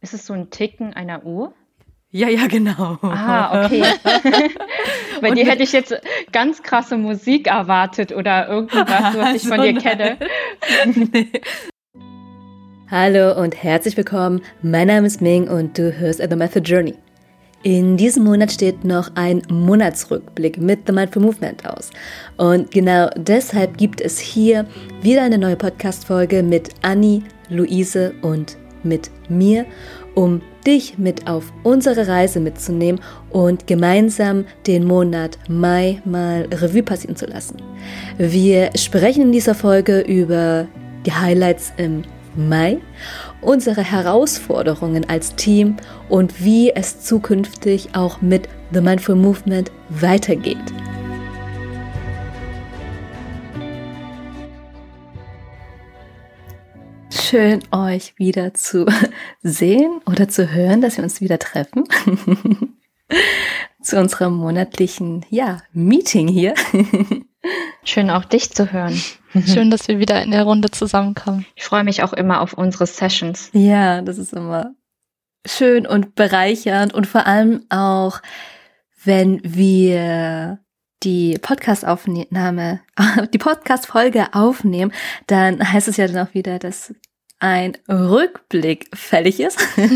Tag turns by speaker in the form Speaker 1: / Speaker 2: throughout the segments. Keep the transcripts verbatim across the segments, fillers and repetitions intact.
Speaker 1: Ist es so ein Ticken einer Uhr?
Speaker 2: Ja, ja, genau.
Speaker 1: Ah, okay. Bei dir hätte ich jetzt ganz krasse Musik erwartet oder irgendwas, was ich
Speaker 2: so
Speaker 1: von dir
Speaker 2: nein.
Speaker 1: kenne.
Speaker 2: Nee. Hallo und herzlich willkommen. Mein Name ist Ming und du hörst The Method Journey. In diesem Monat steht noch ein Monatsrückblick mit The Mindful Movement aus. Und genau deshalb gibt es hier wieder eine neue Podcast-Folge mit Anni, Luise und mit mir, um dich mit auf unsere Reise mitzunehmen und gemeinsam den Monat Mai mal Revue passieren zu lassen. Wir sprechen in dieser Folge über die Highlights im Mai, unsere Herausforderungen als Team und wie es zukünftig auch mit The Mindful Movement weitergeht. Schön, euch wieder zu sehen oder zu hören, dass wir uns wieder treffen. Zu unserem monatlichen, ja, Meeting hier.
Speaker 1: Schön auch dich zu hören.
Speaker 3: Schön, dass wir wieder in der Runde zusammenkommen.
Speaker 1: Ich freue mich auch immer auf unsere Sessions.
Speaker 2: Ja, das ist immer schön und bereichernd und vor allem auch, wenn wir die Podcast-Aufnahme, die Podcast-Folge aufnehmen, dann heißt es ja dann auch wieder, dass ein Rückblick fällig ist.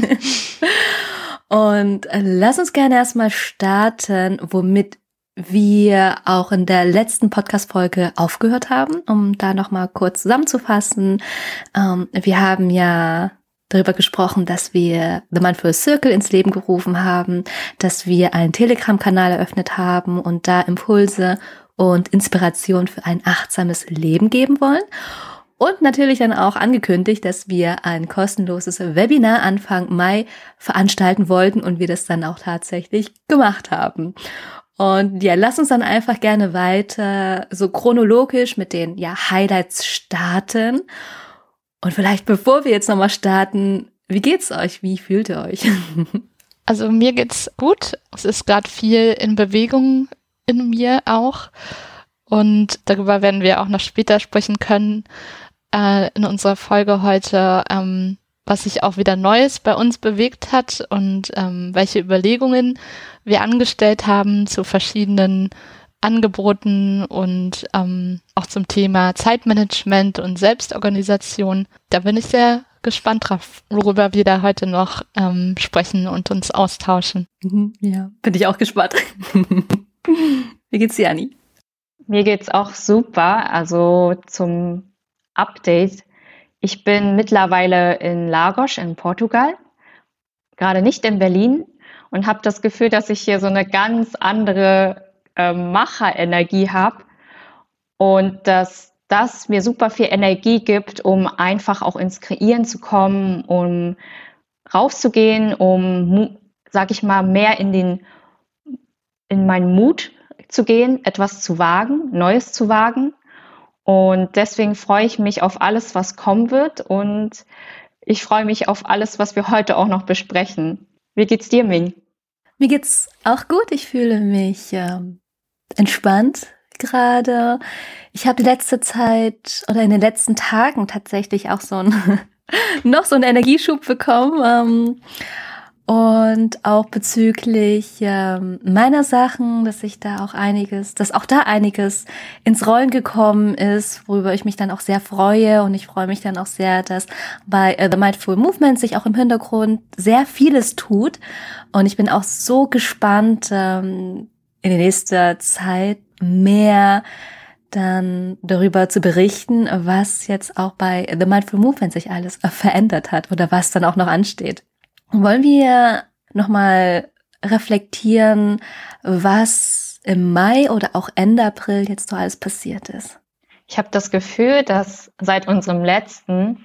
Speaker 2: Und lass uns gerne erstmal starten, womit wir auch in der letzten Podcast-Folge aufgehört haben, um da nochmal kurz zusammenzufassen. Ähm, wir haben ja darüber gesprochen, dass wir The Mindful Circle ins Leben gerufen haben, dass wir einen Telegram-Kanal eröffnet haben und da Impulse und Inspiration für ein achtsames Leben geben wollen. Und natürlich dann auch angekündigt, dass wir ein kostenloses Webinar Anfang Mai veranstalten wollten und wir das dann auch tatsächlich gemacht haben. Und ja, lass uns dann einfach gerne weiter so chronologisch mit den ja Highlights starten. Und vielleicht bevor wir jetzt nochmal starten, wie geht's euch? Wie fühlt ihr euch?
Speaker 3: Also mir geht's gut. Es ist gerade viel in Bewegung in mir auch. Und darüber werden wir auch noch später sprechen können äh, in unserer Folge heute, ähm, was sich auch wieder Neues bei uns bewegt hat und ähm, welche Überlegungen wir angestellt haben zu verschiedenen Angeboten und ähm, auch zum Thema Zeitmanagement und Selbstorganisation. Da bin ich sehr gespannt drauf, worüber wir da heute noch ähm, sprechen und uns austauschen.
Speaker 2: Ja, bin ich auch gespannt. Wie geht's dir, Anni?
Speaker 1: Mir geht's auch super. Also zum Update. Ich bin mittlerweile in Lagos in Portugal, gerade nicht in Berlin und habe das Gefühl, dass ich hier so eine ganz andere äh, Macherenergie habe und dass das mir super viel Energie gibt, um einfach auch ins Kreieren zu kommen, um rauszugehen, um, sag ich mal, mehr in den in meinen Mut zu gehen, etwas zu wagen, Neues zu wagen. Und deswegen freue ich mich auf alles, was kommen wird. Und ich freue mich auf alles, was wir heute auch noch besprechen. Wie geht's dir, Ming?
Speaker 2: Mir geht's auch gut. Ich fühle mich ähm, entspannt gerade. Ich habe die letzte Zeit oder in den letzten Tagen tatsächlich auch so ein noch so einen Energieschub bekommen. Ähm, Und auch bezüglich ähm, meiner Sachen, dass ich da auch einiges, dass auch da einiges ins Rollen gekommen ist, worüber ich mich dann auch sehr freue. Und ich freue mich dann auch sehr, dass bei äh, The Mindful Movement sich auch im Hintergrund sehr vieles tut. Und ich bin auch so gespannt, ähm, in der nächsten Zeit mehr dann darüber zu berichten, was jetzt auch bei The Mindful Movement sich alles verändert hat oder was dann auch noch ansteht. Wollen wir nochmal reflektieren, was im Mai oder auch Ende April jetzt so alles passiert ist?
Speaker 1: Ich habe das Gefühl, dass seit unserem letzten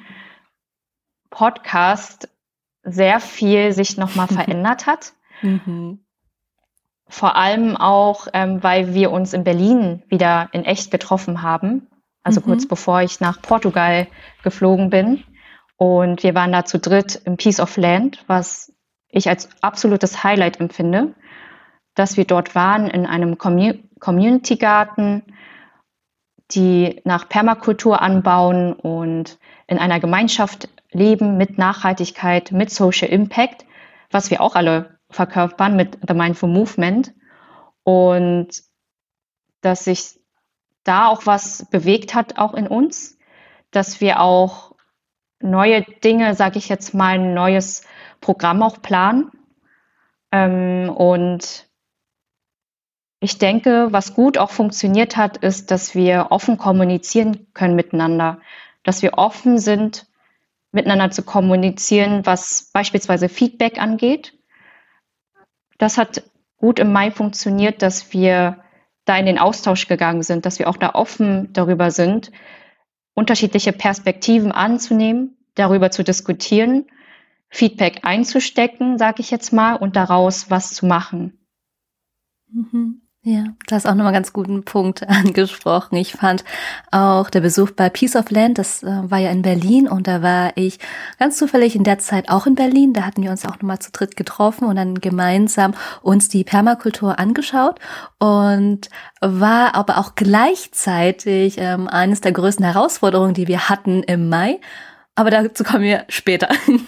Speaker 1: Podcast sehr viel sich nochmal verändert hat.
Speaker 2: Mhm.
Speaker 1: Vor allem auch, ähm, weil wir uns in Berlin wieder in echt getroffen haben. Also mhm. kurz bevor ich nach Portugal geflogen bin. Und wir waren da zu dritt im Piece of Land, was ich als absolutes Highlight empfinde, dass wir dort waren in einem Commu- Community-Garten, die nach Permakultur anbauen und in einer Gemeinschaft Leben mit Nachhaltigkeit, mit Social Impact, was wir auch alle verkörpern mit The Mindful Movement. Und dass sich da auch was bewegt hat, auch in uns, dass wir auch neue Dinge, sage ich jetzt mal, ein neues Programm auch planen. Ähm, und ich denke, was gut auch funktioniert hat, ist, dass wir offen kommunizieren können miteinander, dass wir offen sind, miteinander zu kommunizieren, was beispielsweise Feedback angeht. Das hat gut im Mai funktioniert, dass wir da in den Austausch gegangen sind, dass wir auch da offen darüber sind, unterschiedliche Perspektiven anzunehmen, darüber zu diskutieren, Feedback einzustecken, sage ich jetzt mal, und daraus was zu machen.
Speaker 2: Mhm. Ja, du hast auch nochmal einen ganz guten Punkt angesprochen. Ich fand auch der Besuch bei Peace of Land, das äh, war ja in Berlin und da war ich ganz zufällig in der Zeit auch in Berlin. Da hatten wir uns auch nochmal zu dritt getroffen und dann gemeinsam uns die Permakultur angeschaut und war aber auch gleichzeitig ähm, eines der größten Herausforderungen, die wir hatten im Mai. Aber dazu kommen wir später.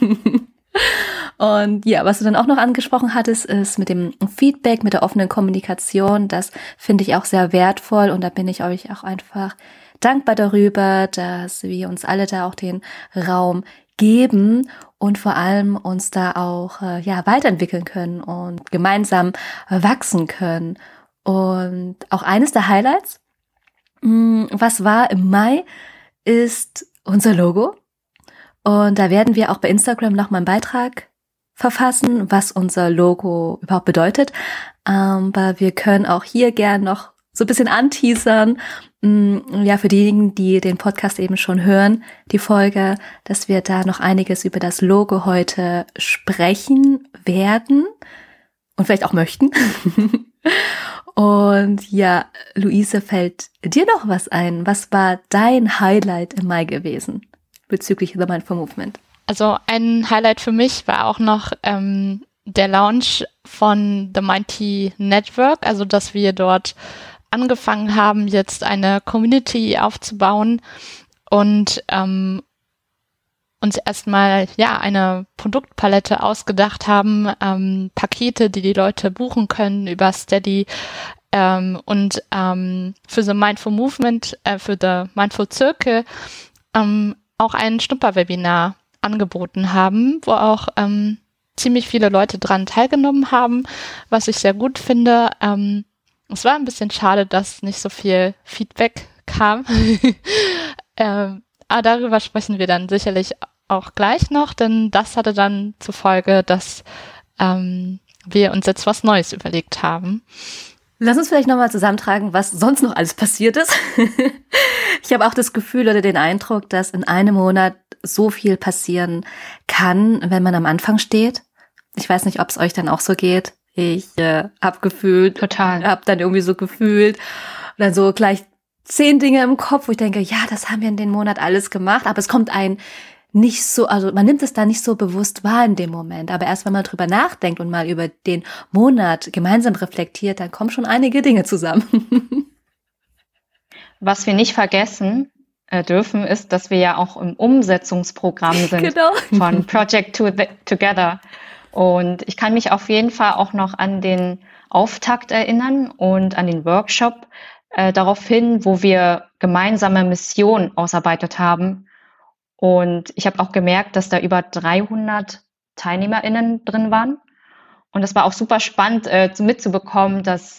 Speaker 2: Und ja, was du dann auch noch angesprochen hattest, ist mit dem Feedback, mit der offenen Kommunikation. Das finde ich auch sehr wertvoll und da bin ich euch auch einfach dankbar darüber, dass wir uns alle da auch den Raum geben und vor allem uns da auch äh, ja weiterentwickeln können und gemeinsam wachsen können. Und auch eines der Highlights, mh, was war im Mai, ist unser Logo. Und da werden wir auch bei Instagram noch mal einen Beitrag verfassen, was unser Logo überhaupt bedeutet. Aber wir können auch hier gern noch so ein bisschen anteasern, ja, für diejenigen, die den Podcast eben schon hören, die Folge, dass wir da noch einiges über das Logo heute sprechen werden und vielleicht auch möchten. Und ja, Luise, fällt dir noch was ein? Was war dein Highlight im Mai gewesen bezüglich The Mindful Movement?
Speaker 3: Also ein Highlight für mich war auch noch ähm, der Launch von The Mighty Network, also dass wir dort angefangen haben, jetzt eine Community aufzubauen und ähm, uns erstmal ja eine Produktpalette ausgedacht haben, ähm, Pakete, die die Leute buchen können über Steady ähm, und ähm, für The Mindful Movement, äh, für The Mindful Circle ähm, auch ein Schnupperwebinar angeboten haben, wo auch ähm, ziemlich viele Leute dran teilgenommen haben, was ich sehr gut finde. Ähm, es war ein bisschen schade, dass nicht so viel Feedback kam. ähm, aber darüber sprechen wir dann sicherlich auch gleich noch, denn das hatte dann zur Folge, dass ähm, wir uns jetzt was Neues überlegt haben.
Speaker 2: Lass uns vielleicht nochmal zusammentragen, was sonst noch alles passiert ist. Ich habe auch das Gefühl oder den Eindruck, dass in einem Monat so viel passieren kann, wenn man am Anfang steht. Ich weiß nicht, ob es euch dann auch so geht. Ich äh, habe gefühlt,
Speaker 1: Total.
Speaker 2: habe dann irgendwie so gefühlt, dann so gleich zehn Dinge im Kopf, wo ich denke, ja, das haben wir in dem Monat alles gemacht, aber es kommt ein nicht so, also man nimmt es da nicht so bewusst wahr in dem Moment, aber erst wenn man drüber nachdenkt und mal über den Monat gemeinsam reflektiert, dann kommen schon einige Dinge zusammen.
Speaker 1: Was wir nicht vergessen äh, dürfen, ist, dass wir ja auch im Umsetzungsprogramm sind
Speaker 2: Genau.
Speaker 1: von Project to Together. Und ich kann mich auf jeden Fall auch noch an den Auftakt erinnern und an den Workshop äh, darauf hin, wo wir gemeinsame Missionen ausarbeitet haben. Und ich habe auch gemerkt, dass da über dreihundert TeilnehmerInnen drin waren. Und es war auch super spannend äh, mitzubekommen, dass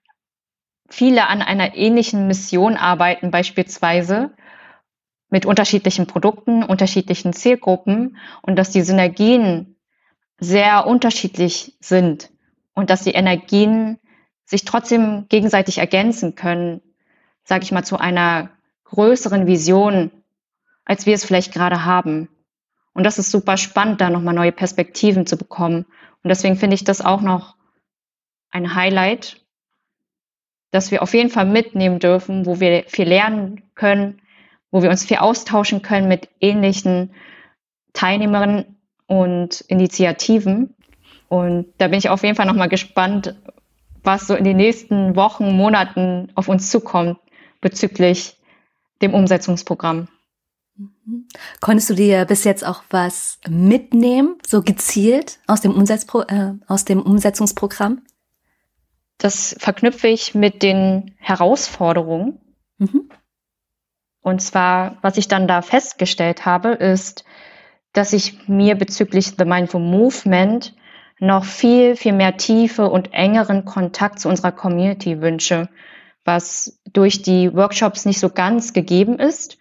Speaker 1: viele an einer ähnlichen Mission arbeiten, beispielsweise mit unterschiedlichen Produkten, unterschiedlichen Zielgruppen und dass die Synergien sehr unterschiedlich sind und dass die Energien sich trotzdem gegenseitig ergänzen können, sage ich mal, zu einer größeren Vision, als wir es vielleicht gerade haben. Und das ist super spannend, da nochmal neue Perspektiven zu bekommen. Und deswegen finde ich das auch noch ein Highlight, dass wir auf jeden Fall mitnehmen dürfen, wo wir viel lernen können, wo wir uns viel austauschen können mit ähnlichen Teilnehmerinnen und Initiativen. Und da bin ich auf jeden Fall nochmal gespannt, was so in den nächsten Wochen, Monaten auf uns zukommt bezüglich dem Umsetzungsprogramm.
Speaker 2: Mhm. Konntest du dir bis jetzt auch was mitnehmen, so gezielt aus dem, Umsetzpro äh, aus dem Umsetzungsprogramm?
Speaker 1: Das verknüpfe ich mit den Herausforderungen.
Speaker 2: Mhm.
Speaker 1: Und zwar, was ich dann da festgestellt habe, ist, dass ich mir bezüglich The Mindful Movement noch viel, viel mehr Tiefe und engeren Kontakt zu unserer Community wünsche, was durch die Workshops nicht so ganz gegeben ist.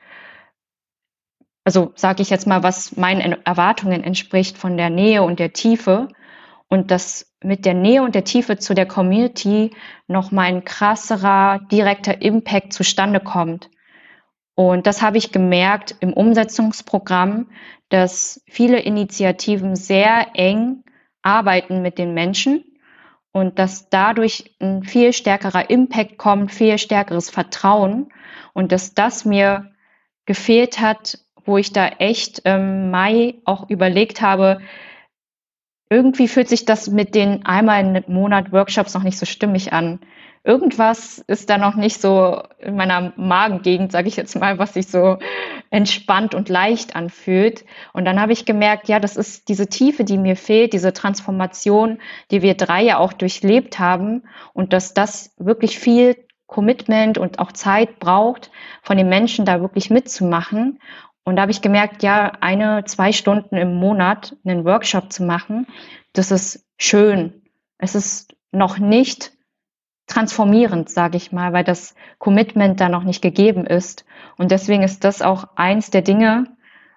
Speaker 1: Also sage ich jetzt mal, was meinen Erwartungen entspricht von der Nähe und der Tiefe. Und dass mit der Nähe und der Tiefe zu der Community noch mal ein krasserer, direkter Impact zustande kommt. Und das habe ich gemerkt im Umsetzungsprogramm, dass viele Initiativen sehr eng arbeiten mit den Menschen und dass dadurch ein viel stärkerer Impact kommt, viel stärkeres Vertrauen und dass das mir gefehlt hat, wo ich da echt im Mai auch überlegt habe, irgendwie fühlt sich das mit den einmal im Monat Workshops noch nicht so stimmig an. Irgendwas ist da noch nicht so in meiner Magengegend, sage ich jetzt mal, was sich so entspannt und leicht anfühlt. Und dann habe ich gemerkt, ja, das ist diese Tiefe, die mir fehlt, diese Transformation, die wir drei ja auch durchlebt haben und dass das wirklich viel Commitment und auch Zeit braucht, von den Menschen da wirklich mitzumachen. Und da habe ich gemerkt, ja, eine, zwei Stunden im Monat einen Workshop zu machen, das ist schön. Es ist noch nicht transformierend, sage ich mal, weil das Commitment da noch nicht gegeben ist. Und deswegen ist das auch eins der Dinge,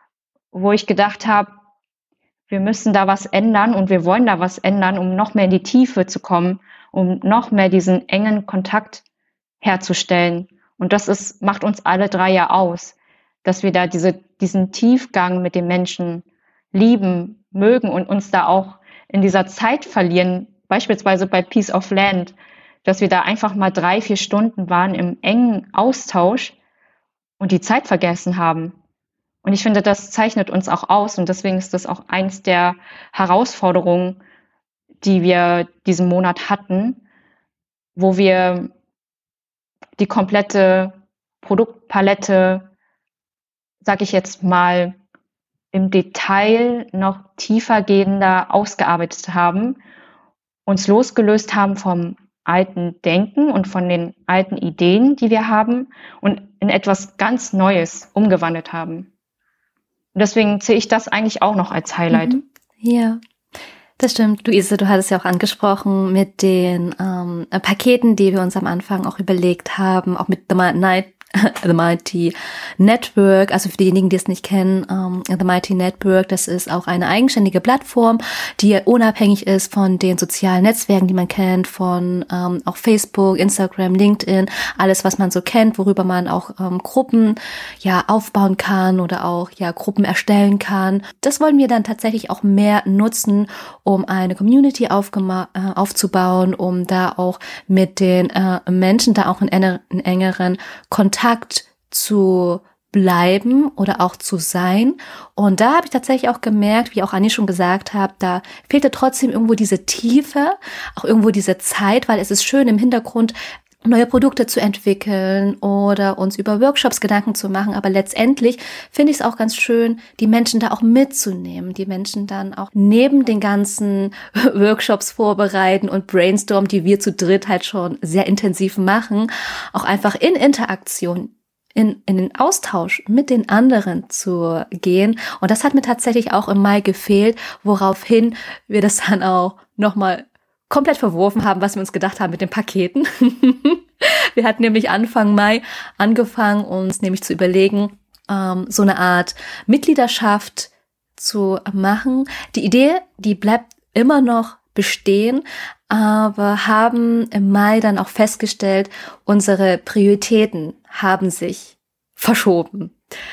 Speaker 1: wo ich gedacht habe, wir müssen da was ändern und wir wollen da was ändern, um noch mehr in die Tiefe zu kommen, um noch mehr diesen engen Kontakt herzustellen. Und das ist, macht uns alle drei ja aus, dass wir da diese, diesen Tiefgang mit den Menschen lieben, mögen und uns da auch in dieser Zeit verlieren, beispielsweise bei Peace of Land, dass wir da einfach mal drei, vier Stunden waren im engen Austausch und die Zeit vergessen haben. Und ich finde, das zeichnet uns auch aus und deswegen ist das auch eins der Herausforderungen, die wir diesen Monat hatten, wo wir die komplette Produktpalette, sag ich jetzt mal, im Detail noch tiefergehender ausgearbeitet haben, uns losgelöst haben vom alten Denken und von den alten Ideen, die wir haben und in etwas ganz Neues umgewandelt haben. Und deswegen sehe ich das eigentlich auch noch als Highlight.
Speaker 2: Mhm. Ja, das stimmt. Luise, du hattest ja auch angesprochen mit den ähm, Paketen, die wir uns am Anfang auch überlegt haben, auch mit The Night The Mighty Network, also für diejenigen, die es nicht kennen, um, The Mighty Network, das ist auch eine eigenständige Plattform, die unabhängig ist von den sozialen Netzwerken, die man kennt, von um, auch Facebook, Instagram, LinkedIn, alles, was man so kennt, worüber man auch um, Gruppen ja aufbauen kann oder auch ja Gruppen erstellen kann. Das wollen wir dann tatsächlich auch mehr nutzen, um eine Community aufgema- äh, aufzubauen, um da auch mit den äh, Menschen da auch in, ener- in engeren Kontakt Kontakt zu bleiben oder auch zu sein. Und da habe ich tatsächlich auch gemerkt, wie auch Anni schon gesagt hat, da fehlte trotzdem irgendwo diese Tiefe, auch irgendwo diese Zeit, weil es ist schön im Hintergrund neue Produkte zu entwickeln oder uns über Workshops Gedanken zu machen. Aber letztendlich finde ich es auch ganz schön, die Menschen da auch mitzunehmen, die Menschen dann auch neben den ganzen Workshops vorbereiten und brainstormen, die wir zu dritt halt schon sehr intensiv machen, auch einfach in Interaktion, in, in den Austausch mit den anderen zu gehen. Und das hat mir tatsächlich auch im Mai gefehlt, woraufhin wir das dann auch nochmal komplett verworfen haben, was wir uns gedacht haben mit den Paketen. Wir hatten nämlich Anfang Mai angefangen, uns nämlich zu überlegen, ähm, so eine Art Mitgliedschaft zu machen. Die Idee, die bleibt immer noch bestehen, aber haben im Mai dann auch festgestellt, unsere Prioritäten haben sich verschoben.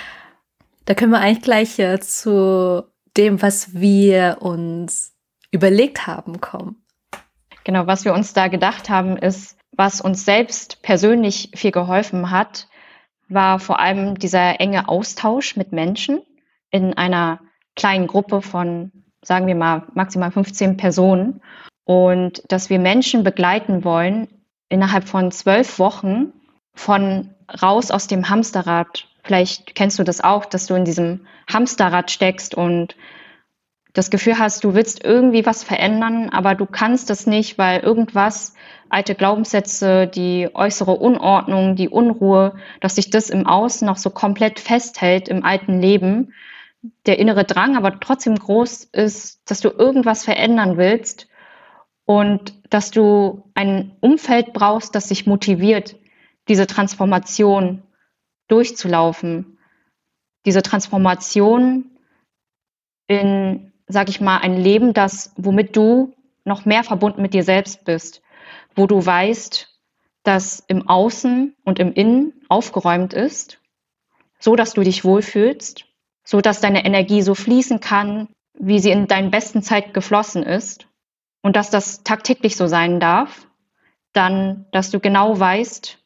Speaker 2: Da können wir eigentlich gleich äh, zu dem, was wir uns überlegt haben, kommen.
Speaker 1: Genau, was wir uns da gedacht haben, ist, was uns selbst persönlich viel geholfen hat, war vor allem dieser enge Austausch mit Menschen in einer kleinen Gruppe von, sagen wir mal, maximal fünfzehn Personen. Und dass wir Menschen begleiten wollen, innerhalb von zwölf Wochen von raus aus dem Hamsterrad Vielleicht kennst du das auch, dass du in diesem Hamsterrad steckst und das Gefühl hast, du willst irgendwie was verändern, aber du kannst es nicht, weil irgendwas, alte Glaubenssätze, die äußere Unordnung, die Unruhe, dass sich das im Außen noch so komplett festhält im alten Leben. Der innere Drang aber trotzdem groß ist, dass du irgendwas verändern willst und dass du ein Umfeld brauchst, das dich motiviert, diese Transformation durchzulaufen. Diese Transformation in, sag ich mal, ein Leben, das, womit du noch mehr verbunden mit dir selbst bist, wo du weißt, dass im Außen und im Innen aufgeräumt ist, so dass du dich wohlfühlst, so dass deine Energie so fließen kann, wie sie in deinen besten Zeiten geflossen ist und dass das tagtäglich so sein darf, dann, dass du genau weißt,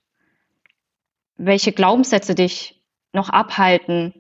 Speaker 1: welche Glaubenssätze dich noch abhalten,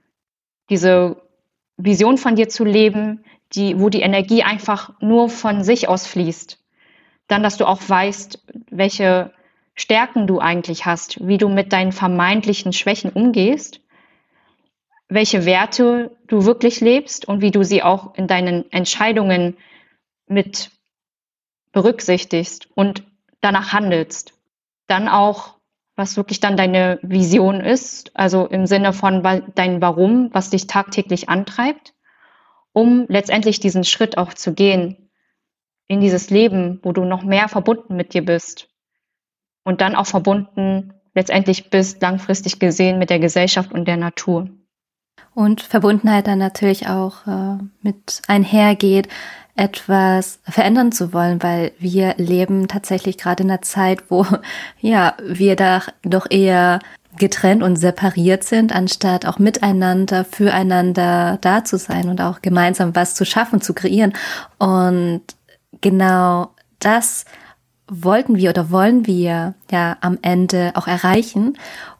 Speaker 1: diese Vision von dir zu leben, die, wo die Energie einfach nur von sich aus fließt. Dann, dass du auch weißt, welche Stärken du eigentlich hast, wie du mit deinen vermeintlichen Schwächen umgehst, welche Werte du wirklich lebst und wie du sie auch in deinen Entscheidungen mit berücksichtigst und danach handelst. Dann auch, was wirklich dann deine Vision ist, also im Sinne von dein Warum, was dich tagtäglich antreibt, um letztendlich diesen Schritt auch zu gehen in dieses Leben, wo du noch mehr verbunden mit dir bist und dann auch verbunden letztendlich bist, langfristig gesehen, mit der Gesellschaft und der Natur.
Speaker 2: Und Verbundenheit dann natürlich auch äh, mit einhergeht, etwas verändern zu wollen, weil wir leben tatsächlich gerade in einer Zeit, wo ja wir da doch eher getrennt und separiert sind, anstatt auch miteinander, füreinander da zu sein und auch gemeinsam was zu schaffen, zu kreieren. Und genau das wollten wir oder wollen wir ja am Ende auch erreichen.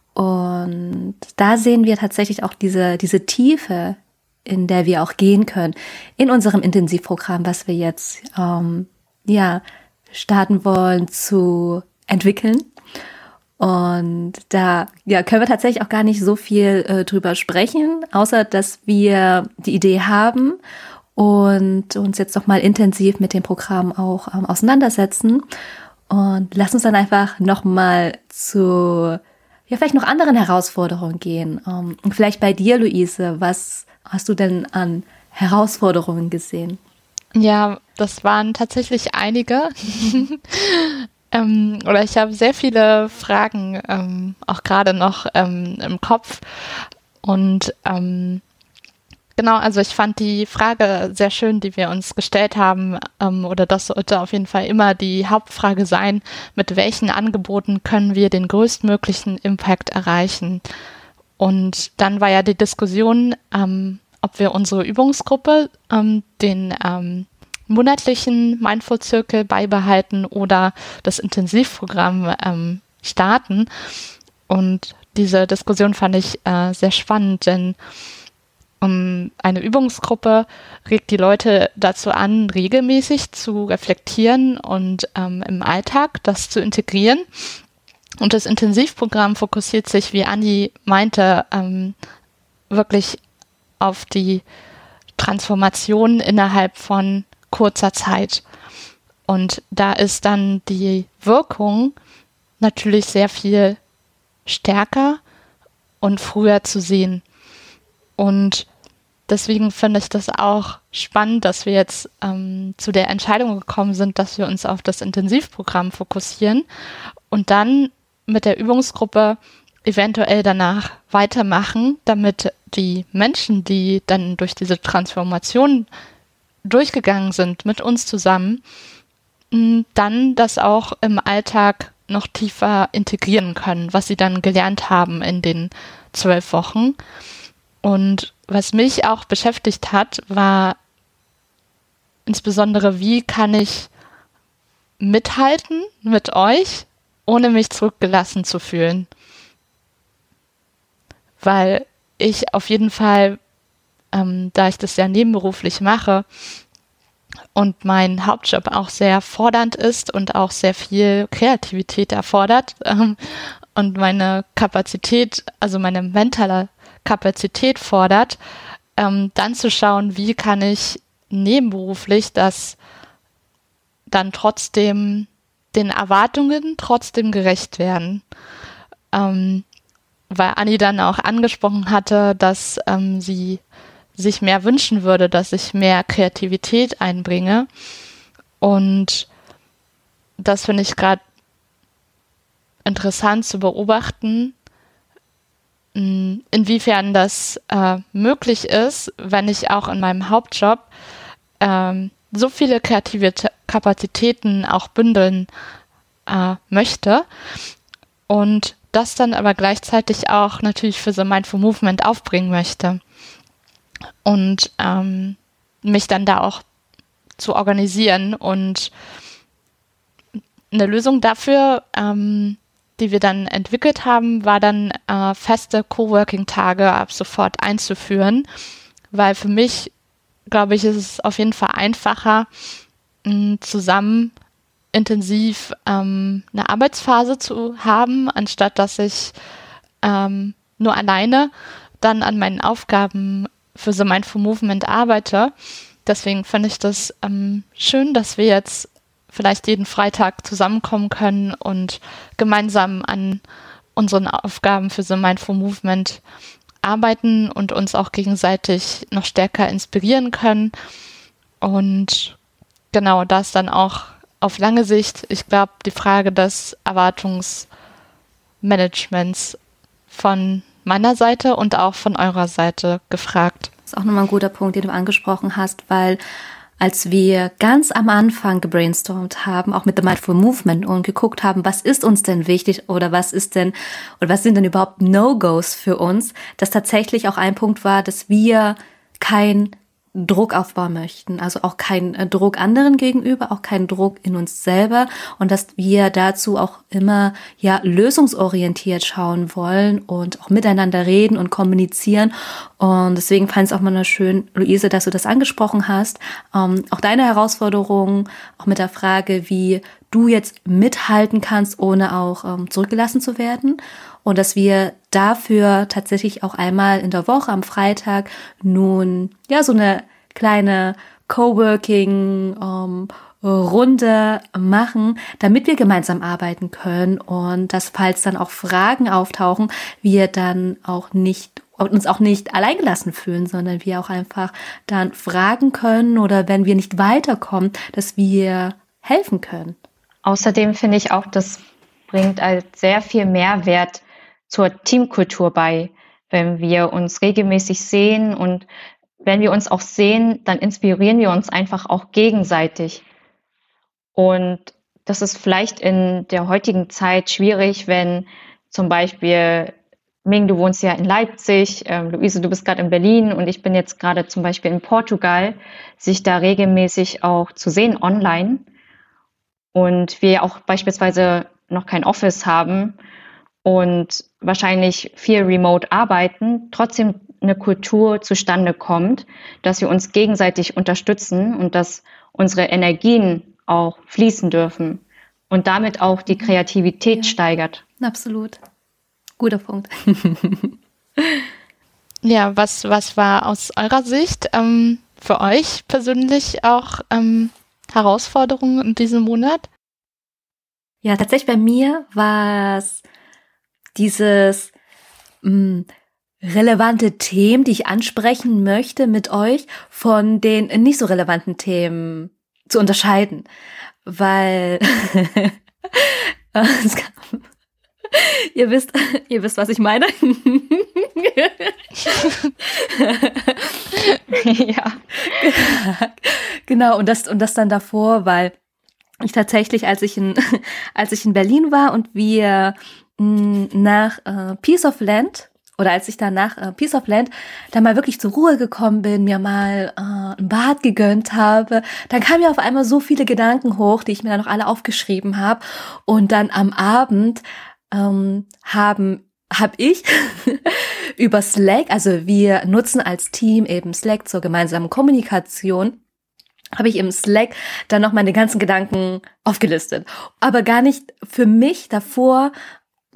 Speaker 2: Und da sehen wir tatsächlich auch diese, diese Tiefe, in der wir auch gehen können, in unserem Intensivprogramm, was wir jetzt ähm, ja starten wollen zu entwickeln. Und da ja können wir tatsächlich auch gar nicht so viel äh, drüber sprechen, außer dass wir die Idee haben und uns jetzt noch mal intensiv mit dem Programm auch ähm, auseinandersetzen. Und lass uns dann einfach noch mal zu ja vielleicht noch anderen Herausforderungen gehen. Ähm, und vielleicht bei dir, Luise, was hast du denn an Herausforderungen gesehen?
Speaker 3: Ja, das waren tatsächlich einige. ähm, oder ich habe sehr viele Fragen ähm, auch gerade noch ähm, im Kopf. Und ähm, genau, also ich fand die Frage sehr schön, die wir uns gestellt haben, ähm, oder das sollte auf jeden Fall immer die Hauptfrage sein, mit welchen Angeboten können wir den größtmöglichen Impact erreichen? Und dann war ja die Diskussion, ähm, ob wir unsere Übungsgruppe, ähm, den ähm, monatlichen Mindful Circle beibehalten oder das Intensivprogramm ähm, starten. Und diese Diskussion fand ich äh, sehr spannend, denn um, eine Übungsgruppe regt die Leute dazu an, regelmäßig zu reflektieren und ähm, im Alltag das zu integrieren. Und das Intensivprogramm fokussiert sich, wie Andi meinte, ähm, wirklich auf die Transformation innerhalb von kurzer Zeit. Und da ist dann die Wirkung natürlich sehr viel stärker und früher zu sehen. Und deswegen finde ich das auch spannend, dass wir jetzt ähm, zu der Entscheidung gekommen sind, dass wir uns auf das Intensivprogramm fokussieren und dann mit der Übungsgruppe eventuell danach weitermachen, damit die Menschen, die dann durch diese Transformation durchgegangen sind mit uns zusammen, dann das auch im Alltag noch tiefer integrieren können, was sie dann gelernt haben in den zwölf Wochen. Und was mich auch beschäftigt hat, war insbesondere, wie kann ich mithalten mit euch, ohne mich zurückgelassen zu fühlen. Weil ich auf jeden Fall, ähm, da ich das ja nebenberuflich mache und mein Hauptjob auch sehr fordernd ist und auch sehr viel Kreativität erfordert ähm, und meine Kapazität, also meine mentale Kapazität fordert, ähm, dann zu schauen, wie kann ich nebenberuflich das dann trotzdem den Erwartungen trotzdem gerecht werden. Ähm, weil Anni dann auch angesprochen hatte, dass ähm, sie sich mehr wünschen würde, dass ich mehr Kreativität einbringe. Und das finde ich gerade interessant zu beobachten, inwiefern das äh, möglich ist, wenn ich auch in meinem Hauptjob ähm, so viele kreative T- Kapazitäten auch bündeln äh, möchte und das dann aber gleichzeitig auch natürlich für so Mindful Movement aufbringen möchte und ähm, mich dann da auch zu organisieren. Und eine Lösung dafür, ähm, die wir dann entwickelt haben, war dann äh, feste Coworking-Tage ab sofort einzuführen, weil für mich, glaube ich, ist es auf jeden Fall einfacher, mh, zusammen intensiv ähm, eine Arbeitsphase zu haben, anstatt dass ich ähm, nur alleine dann an meinen Aufgaben für The Mindful Movement arbeite. Deswegen finde ich das ähm, schön, dass wir jetzt vielleicht jeden Freitag zusammenkommen können und gemeinsam an unseren Aufgaben für The Mindful Movement arbeiten und uns auch gegenseitig noch stärker inspirieren können. Und genau, das dann auch auf lange Sicht, ich glaube, die Frage des Erwartungsmanagements von meiner Seite und auch von eurer Seite gefragt.
Speaker 2: Das ist auch nochmal ein guter Punkt, den du angesprochen hast, weil als wir ganz am Anfang gebrainstormt haben, auch mit The Mindful Movement und geguckt haben, was ist uns denn wichtig oder was ist denn oder was sind denn überhaupt No-Gos für uns, dass tatsächlich auch ein Punkt war, dass wir kein Druck aufbauen möchten, also auch kein Druck anderen gegenüber, auch kein Druck in uns selber und dass wir dazu auch immer ja lösungsorientiert schauen wollen und auch miteinander reden und kommunizieren. Und deswegen fand ich es auch mal schön, Luise, dass du das angesprochen hast. Ähm, auch deine Herausforderungen, auch mit der Frage, wie du jetzt mithalten kannst, ohne auch ähm, zurückgelassen zu werden. Und dass wir dafür tatsächlich auch einmal in der Woche am Freitag nun ja so eine kleine Coworking ähm, Runde machen, damit wir gemeinsam arbeiten können und dass, falls dann auch Fragen auftauchen, wir dann auch nicht uns auch nicht alleingelassen fühlen, sondern wir auch einfach dann fragen können oder wenn wir nicht weiterkommen, dass wir helfen können.
Speaker 1: Außerdem finde ich auch, das bringt halt sehr viel Mehrwert zur Teamkultur bei, wenn wir uns regelmäßig sehen und wenn wir uns auch sehen, dann inspirieren wir uns einfach auch gegenseitig. Und das ist vielleicht in der heutigen Zeit schwierig, wenn zum Beispiel, Ming, du wohnst ja in Leipzig, ähm, Luise, du bist gerade in Berlin und ich bin jetzt gerade zum Beispiel in Portugal, sich da regelmäßig auch zu sehen online und wir auch beispielsweise noch kein Office haben und wahrscheinlich viel remote arbeiten, trotzdem eine Kultur zustande kommt, dass wir uns gegenseitig unterstützen und dass unsere Energien auch fließen dürfen und damit auch die Kreativität ja. steigert.
Speaker 2: Absolut. Guter Punkt.
Speaker 3: Ja, was, was war aus eurer Sicht ähm, für euch persönlich auch ähm, Herausforderungen in diesem Monat?
Speaker 2: Ja, tatsächlich bei mir war es dieses mh, relevante Themen, die ich ansprechen möchte mit euch, von den nicht so relevanten Themen zu unterscheiden. Weil es kam, ihr wisst, ihr wisst, was ich meine.
Speaker 1: Ja.
Speaker 2: Genau, und das, und das dann davor, weil ich tatsächlich, als ich in, als ich in Berlin war und wir mh, nach äh, Piece of Land, oder als ich dann nach äh, Piece of Land dann mal wirklich zur Ruhe gekommen bin, mir mal äh, ein Bad gegönnt habe, dann kamen mir auf einmal so viele Gedanken hoch, die ich mir dann noch alle aufgeschrieben habe. Und dann am Abend ähm, haben habe ich über Slack, also wir nutzen als Team eben Slack zur gemeinsamen Kommunikation, habe ich im Slack dann noch meine ganzen Gedanken aufgelistet. Aber gar nicht für mich davor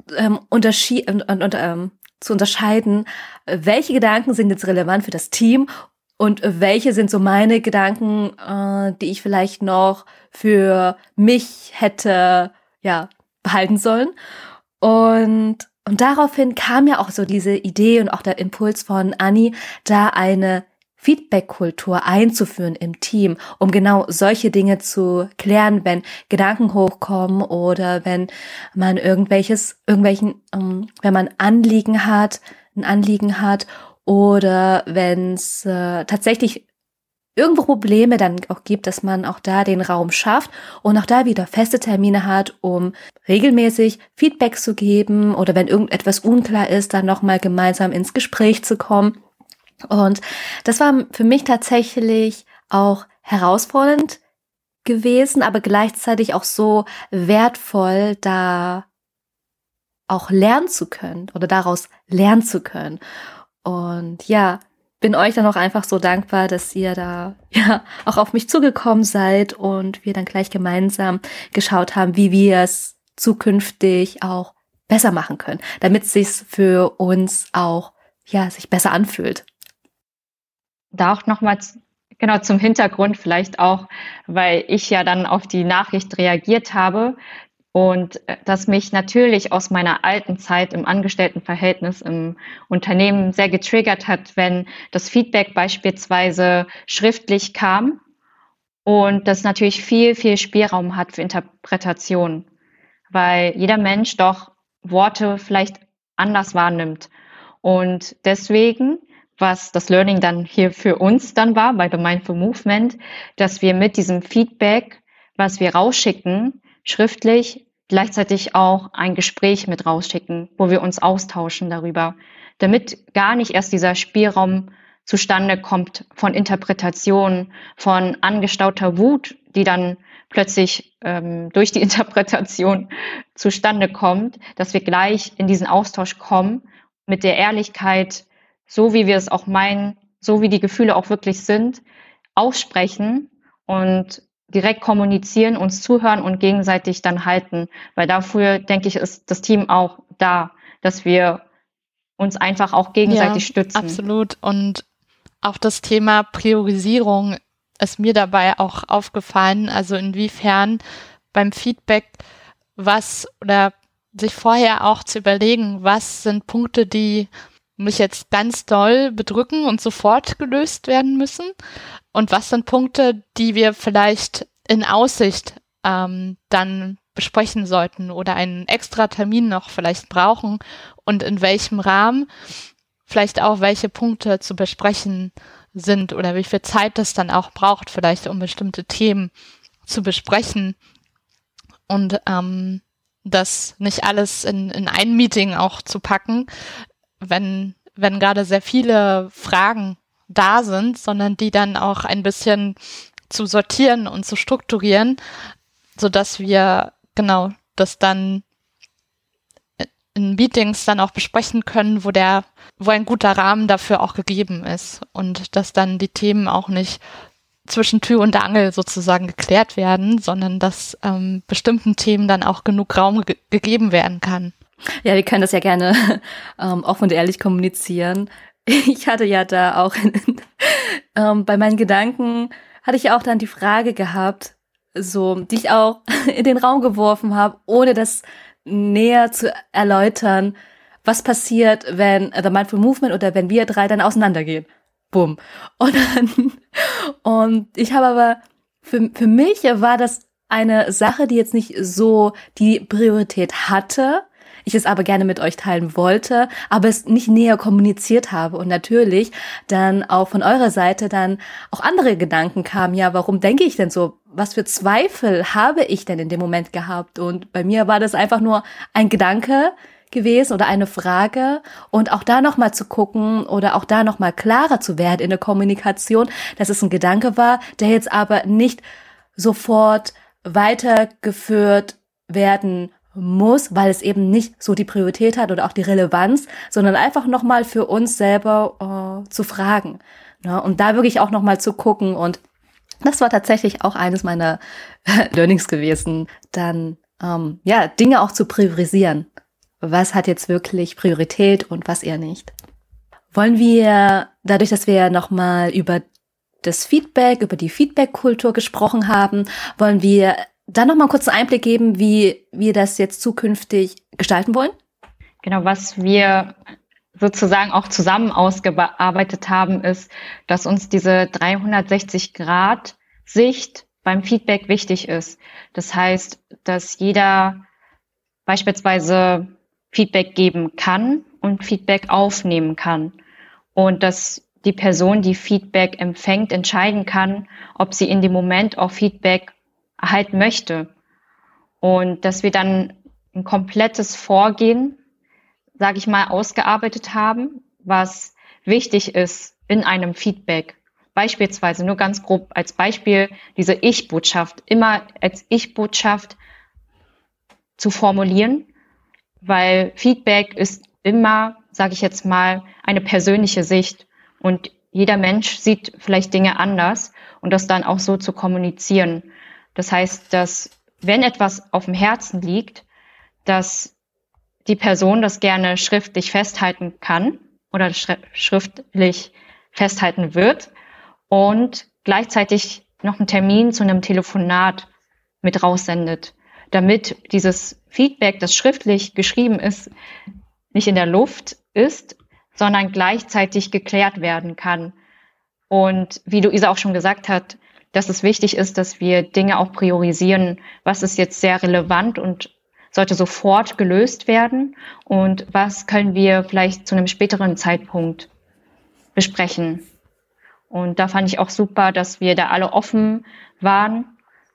Speaker 2: ähm, unterschied und, und, und ähm, zu unterscheiden, welche Gedanken sind jetzt relevant für das Team und welche sind so meine Gedanken, äh, die ich vielleicht noch für mich hätte, ja, behalten sollen. Und, und daraufhin kam ja auch so diese Idee und auch der Impuls von Anni, da eine Feedback-Kultur einzuführen im Team, um genau solche Dinge zu klären, wenn Gedanken hochkommen oder wenn man irgendwelches, irgendwelchen, ähm, wenn man Anliegen hat, ein Anliegen hat oder wenn es äh, tatsächlich irgendwo Probleme dann auch gibt, dass man auch da den Raum schafft und auch da wieder feste Termine hat, um regelmäßig Feedback zu geben oder wenn irgendetwas unklar ist, dann nochmal gemeinsam ins Gespräch zu kommen. Und das war für mich tatsächlich auch herausfordernd gewesen, aber gleichzeitig auch so wertvoll, da auch lernen zu können oder daraus lernen zu können. Und ja, bin euch dann auch einfach so dankbar, dass ihr da ja auch auf mich zugekommen seid und wir dann gleich gemeinsam geschaut haben, wie wir es zukünftig auch besser machen können, damit es sich für uns auch ja sich besser anfühlt.
Speaker 1: Da auch nochmal genau zum Hintergrund vielleicht auch, weil ich ja dann auf die Nachricht reagiert habe und das mich natürlich aus meiner alten Zeit im Angestelltenverhältnis im Unternehmen sehr getriggert hat, wenn das Feedback beispielsweise schriftlich kam und das natürlich viel, viel Spielraum hat für Interpretation, weil jeder Mensch doch Worte vielleicht anders wahrnimmt. Und deswegen, was das Learning dann hier für uns dann war, bei The Mindful Movement, dass wir mit diesem Feedback, was wir rausschicken, schriftlich gleichzeitig auch ein Gespräch mit rausschicken, wo wir uns austauschen darüber, damit gar nicht erst dieser Spielraum zustande kommt von Interpretation, von angestauter Wut, die dann plötzlich ähm, durch die Interpretation zustande kommt, dass wir gleich in diesen Austausch kommen mit der Ehrlichkeit, so wie wir es auch meinen, so wie die Gefühle auch wirklich sind, aussprechen und direkt kommunizieren, uns zuhören und gegenseitig dann halten. Weil dafür, denke ich, ist das Team auch da, dass wir uns einfach auch gegenseitig
Speaker 3: ja,
Speaker 1: stützen.
Speaker 3: Absolut. Und auch das Thema Priorisierung ist mir dabei auch aufgefallen. Also inwiefern beim Feedback was oder sich vorher auch zu überlegen, was sind Punkte, die mich jetzt ganz doll bedrücken und sofort gelöst werden müssen und was sind Punkte, die wir vielleicht in Aussicht ähm, dann besprechen sollten oder einen extra Termin noch vielleicht brauchen und in welchem Rahmen vielleicht auch welche Punkte zu besprechen sind oder wie viel Zeit das dann auch braucht, vielleicht um bestimmte Themen zu besprechen und ähm, das nicht alles in, in ein Meeting auch zu packen, wenn, wenn gerade sehr viele Fragen da sind, sondern die dann auch ein bisschen zu sortieren und zu strukturieren, sodass wir genau das dann in Meetings dann auch besprechen können, wo der, wo ein guter Rahmen dafür auch gegeben ist und dass dann die Themen auch nicht zwischen Tür und Angel sozusagen geklärt werden, sondern dass ähm, bestimmten Themen dann auch genug Raum ge- gegeben werden kann.
Speaker 2: Ja, wir können das ja gerne ähm, offen und ehrlich kommunizieren. Ich hatte ja da auch ähm, bei meinen Gedanken hatte ich auch dann die Frage gehabt, so die ich auch in den Raum geworfen habe, ohne das näher zu erläutern, was passiert, wenn The Mindful Movement oder wenn wir drei dann auseinandergehen. Bumm. Und dann, und ich habe aber, für, für mich war das eine Sache, die jetzt nicht so die Priorität hatte, ich es aber gerne mit euch teilen wollte, aber es nicht näher kommuniziert habe und natürlich dann auch von eurer Seite dann auch andere Gedanken kamen, ja, warum denke ich denn so? Was für Zweifel habe ich denn in dem Moment gehabt? Und bei mir war das einfach nur ein Gedanke gewesen oder eine Frage und auch da nochmal zu gucken oder auch da nochmal klarer zu werden in der Kommunikation, dass es ein Gedanke war, der jetzt aber nicht sofort weitergeführt werden muss, weil es eben nicht so die Priorität hat oder auch die Relevanz, sondern einfach nochmal für uns selber äh, zu fragen. Ne? Und da wirklich auch nochmal zu gucken und das war tatsächlich auch eines meiner Learnings gewesen, dann ähm, ja Dinge auch zu priorisieren. was hat jetzt wirklich Priorität und was eher nicht. Wollen wir, dadurch, dass wir nochmal über das Feedback, über die Feedback-Kultur gesprochen haben, wollen wir dann nochmal einen kurzen Einblick geben, wie wir das jetzt zukünftig gestalten wollen?
Speaker 1: Genau, was wir sozusagen auch zusammen ausgearbeitet haben, ist, dass uns diese dreihundertsechzig-Grad-Sicht beim Feedback wichtig ist. Das heißt, dass jeder beispielsweise Feedback geben kann und Feedback aufnehmen kann. Und dass die Person, die Feedback empfängt, entscheiden kann, ob sie in dem Moment auch Feedback erhalten möchte. Und dass wir dann ein komplettes Vorgehen, sage ich mal, ausgearbeitet haben, was wichtig ist in einem Feedback. Beispielsweise, nur ganz grob als Beispiel, diese Ich-Botschaft, immer als Ich-Botschaft zu formulieren, weil Feedback ist immer, sage ich jetzt mal, eine persönliche Sicht und jeder Mensch sieht vielleicht Dinge anders und das dann auch so zu kommunizieren. Das heißt, dass wenn etwas auf dem Herzen liegt, dass die Person das gerne schriftlich festhalten kann oder schri- schriftlich festhalten wird und gleichzeitig noch einen Termin zu einem Telefonat mit raussendet, damit dieses Feedback, das schriftlich geschrieben ist, nicht in der Luft ist, sondern gleichzeitig geklärt werden kann. Und wie Luisa auch schon gesagt hat, dass es wichtig ist, dass wir Dinge auch priorisieren, was ist jetzt sehr relevant und sollte sofort gelöst werden und was können wir vielleicht zu einem späteren Zeitpunkt besprechen. Und da fand ich auch super, dass wir da alle offen waren,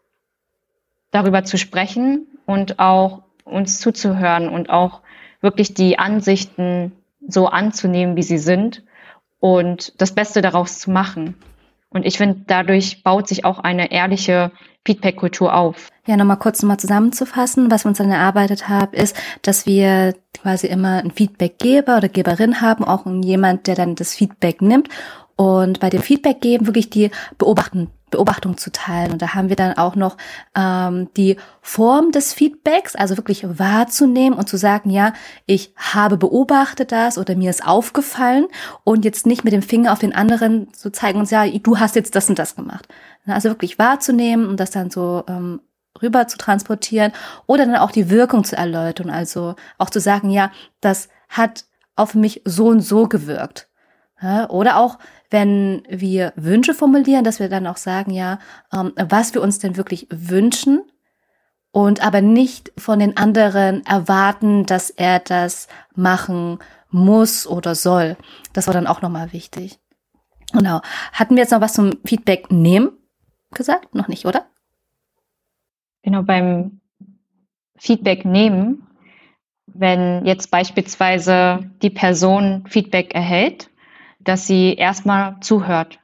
Speaker 1: darüber zu sprechen und auch uns zuzuhören und auch wirklich die Ansichten so anzunehmen, wie sie sind und das Beste daraus zu machen. Und ich finde, dadurch baut sich auch eine ehrliche Feedback-Kultur auf.
Speaker 2: Ja, nochmal kurz nochmal zusammenzufassen, was wir uns dann erarbeitet haben, ist, dass wir quasi immer einen Feedbackgeber oder Geberin haben, auch jemand, der dann das Feedback nimmt und bei dem Feedback geben wirklich die Beobachten, Beobachtung zu teilen. Und da haben wir dann auch noch ähm, die Form des Feedbacks, also wirklich wahrzunehmen und zu sagen, ja, ich habe beobachtet das oder mir ist aufgefallen und jetzt nicht mit dem Finger auf den anderen zu zeigen und sagen, ja, du hast jetzt das und das gemacht. Also wirklich wahrzunehmen und das dann so ähm, rüber zu transportieren oder dann auch die Wirkung zu erläutern, also auch zu sagen, ja, das hat auf mich so und so gewirkt. Ja, oder auch, wenn wir Wünsche formulieren, dass wir dann auch sagen, ja, ähm, was wir uns denn wirklich wünschen und aber nicht von den anderen erwarten, dass er das machen muss oder soll. Das war dann auch nochmal wichtig. Genau. Hatten wir jetzt noch was zum Feedback nehmen gesagt? Noch nicht, oder?
Speaker 1: Genau, beim Feedback nehmen, wenn jetzt beispielsweise die Person Feedback erhält, dass sie erstmal zuhört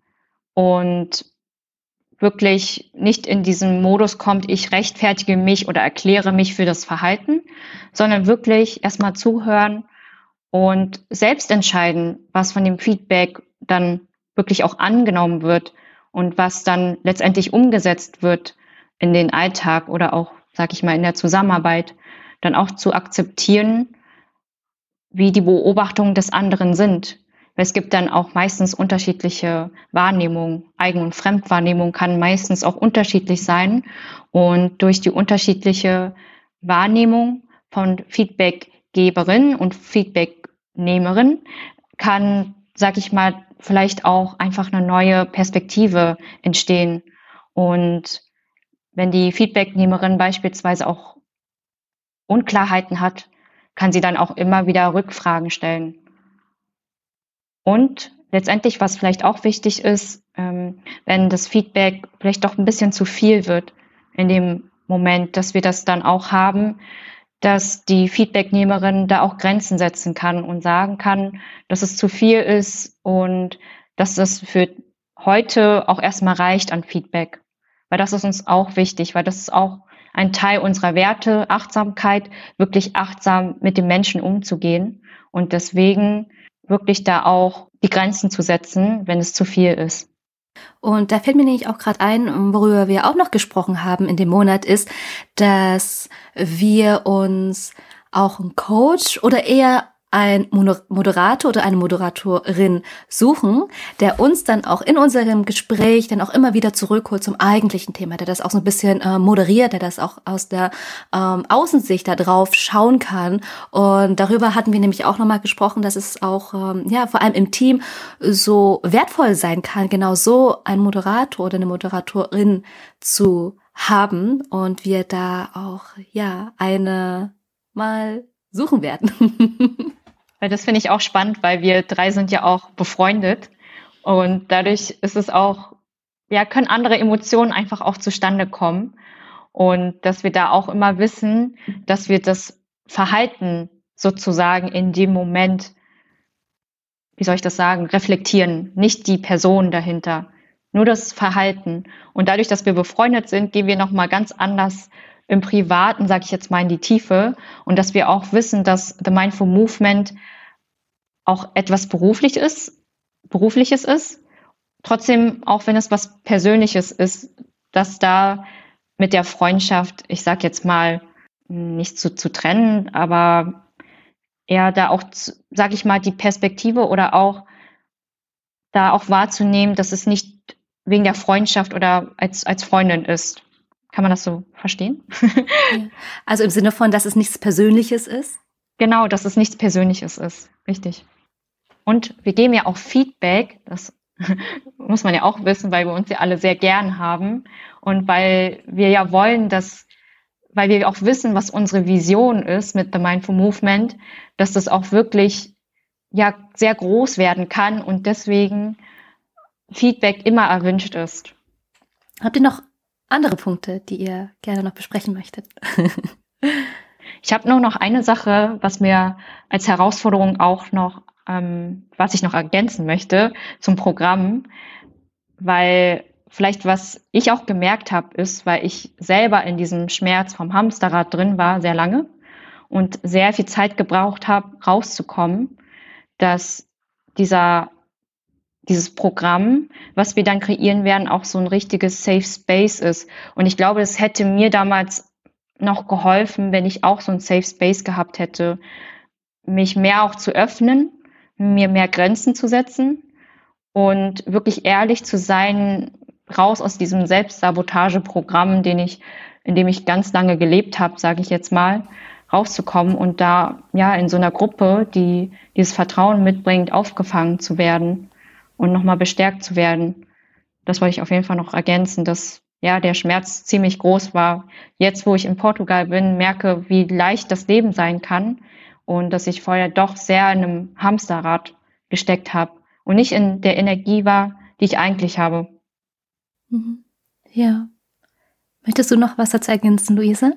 Speaker 1: und wirklich nicht in diesen Modus kommt, ich rechtfertige mich oder erkläre mich für das Verhalten, sondern wirklich erstmal zuhören und selbst entscheiden, was von dem Feedback dann wirklich auch angenommen wird und was dann letztendlich umgesetzt wird in den Alltag oder auch, sag ich mal, in der Zusammenarbeit, dann auch zu akzeptieren, wie die Beobachtungen des anderen sind. Weil es gibt dann auch meistens unterschiedliche Wahrnehmungen. Eigen- und Fremdwahrnehmung kann meistens auch unterschiedlich sein. Und durch die unterschiedliche Wahrnehmung von Feedbackgeberin und Feedbacknehmerin kann, sag ich mal, vielleicht auch einfach eine neue Perspektive entstehen. Und wenn die Feedbacknehmerin beispielsweise auch Unklarheiten hat, kann sie dann auch immer wieder Rückfragen stellen. Und letztendlich, was vielleicht auch wichtig ist, ähm, wenn das Feedback vielleicht doch ein bisschen zu viel wird in dem Moment, dass wir das dann auch haben, dass die Feedbacknehmerin da auch Grenzen setzen kann und sagen kann, dass es zu viel ist und dass das für heute auch erstmal reicht an Feedback. Weil das ist uns auch wichtig, weil das ist auch ein Teil unserer Werte, Achtsamkeit, wirklich achtsam mit dem Menschen umzugehen. Und deswegen wirklich da auch die Grenzen zu setzen, wenn es zu viel ist.
Speaker 2: Und da fällt mir nämlich auch gerade ein, worüber wir auch noch gesprochen haben in dem Monat, ist, dass wir uns auch einen Coach oder eher ein Moderator oder eine Moderatorin suchen, der uns dann auch in unserem Gespräch dann auch immer wieder zurückholt zum eigentlichen Thema, der das auch so ein bisschen äh, moderiert, der das auch aus der ähm, Außensicht da drauf schauen kann. Und darüber hatten wir nämlich auch nochmal gesprochen, dass es auch ähm, ja vor allem im Team so wertvoll sein kann, genau so ein Moderator oder eine Moderatorin zu haben und wir da auch ja eine mal suchen werden.
Speaker 1: Weil das finde ich auch spannend, weil wir drei sind ja auch befreundet und dadurch ist es auch, ja, können andere Emotionen einfach auch zustande kommen und dass wir da auch immer wissen, dass wir das Verhalten sozusagen in dem Moment, wie soll ich das sagen, reflektieren, nicht die Person dahinter, nur das Verhalten. Und dadurch, dass wir befreundet sind, gehen wir nochmal ganz anders im Privaten, sage ich jetzt mal, in die Tiefe und dass wir auch wissen, dass The Mindful Movement auch etwas beruflich ist, berufliches ist, trotzdem, auch wenn es was Persönliches ist, dass da mit der Freundschaft, ich sag jetzt mal, nicht zu, zu trennen, aber eher da auch, sag ich mal, die Perspektive oder auch da auch wahrzunehmen, dass es nicht wegen der Freundschaft oder als, als Freundin ist. Kann man das so verstehen?
Speaker 2: Ja. Also im Sinne von, dass es nichts Persönliches ist?
Speaker 1: Genau, dass es nichts Persönliches ist. Richtig. Und wir geben ja auch Feedback, das muss man ja auch wissen, weil wir uns ja alle sehr gern haben und weil wir ja wollen, dass, weil wir auch wissen, was unsere Vision ist mit The Mindful Movement, dass das auch wirklich ja sehr groß werden kann und deswegen Feedback immer erwünscht ist.
Speaker 2: Habt ihr noch andere Punkte, die ihr gerne noch besprechen möchtet?
Speaker 1: Ich habe nur noch eine Sache, was mir als Herausforderung auch noch, ähm, was ich noch ergänzen möchte zum Programm, weil vielleicht was ich auch gemerkt habe, ist, weil ich selber in diesem Schmerz vom Hamsterrad drin war, sehr lange und sehr viel Zeit gebraucht habe, rauszukommen, dass dieser dieses Programm, was wir dann kreieren werden, auch so ein richtiges Safe Space ist. Und ich glaube, es hätte mir damals noch geholfen, wenn ich auch so ein Safe Space gehabt hätte, mich mehr auch zu öffnen, mir mehr Grenzen zu setzen und wirklich ehrlich zu sein, raus aus diesem Selbstsabotageprogramm, den ich, in dem ich ganz lange gelebt habe, sage ich jetzt mal, rauszukommen und da ja in so einer Gruppe, die dieses Vertrauen mitbringt, aufgefangen zu werden und nochmal bestärkt zu werden. Das wollte ich auf jeden Fall noch ergänzen, dass ja der Schmerz ziemlich groß war. Jetzt, wo ich in Portugal bin, merke, wie leicht das Leben sein kann und dass ich vorher doch sehr in einem Hamsterrad gesteckt habe und nicht in der Energie war, die ich eigentlich habe.
Speaker 2: Ja. Möchtest du noch was dazu ergänzen, Luise?